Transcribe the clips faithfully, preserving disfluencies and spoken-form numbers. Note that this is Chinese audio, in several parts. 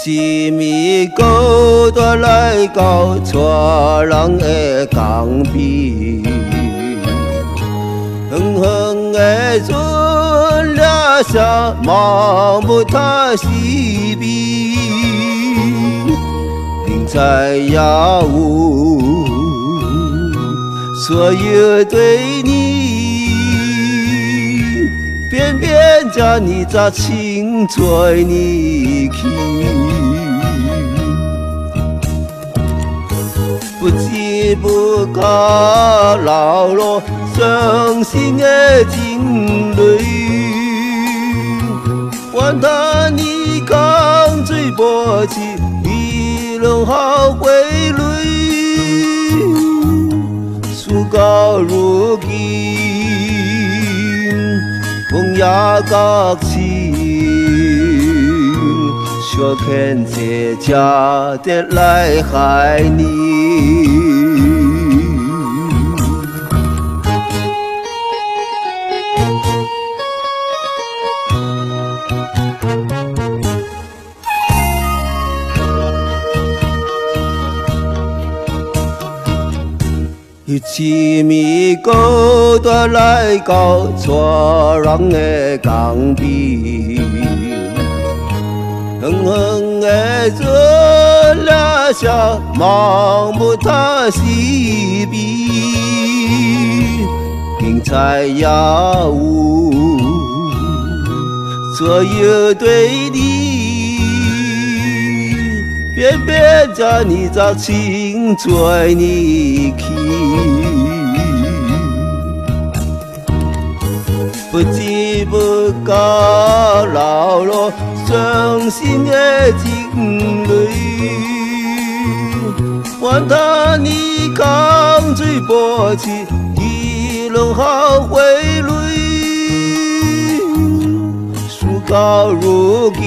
一米高大来到错人的江边，远远的船掠下茫无他西边，云彩也有所有对你，偏偏将你在青春里去。不知不觉流落伤心的情泪，怨他你刚最波起，一路后悔泪，事到如今，风也觉醒。小看这家的来害你。一米高大来到错人的江边，远远的船掠下茫无他西边，云彩也有所有对你，偏偏将你在青春里去。不知不觉流落伤心的情泪，怨他你刚最波起，一路后悔泪，事到如今，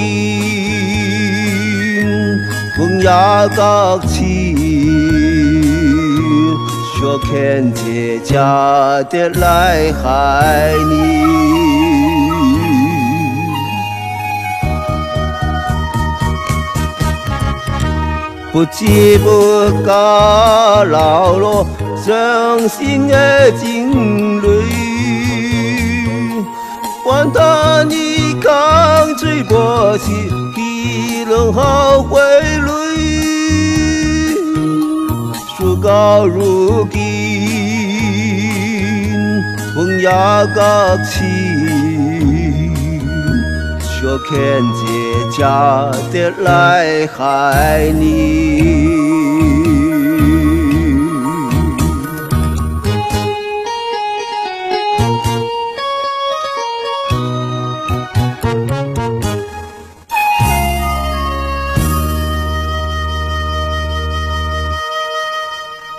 风也觉醒。小看这家的来害你。不知不觉流落伤心的情泪，怨他你刚最波起，一路后悔泪，事到如今，风也觉醒。小看这家的来害你。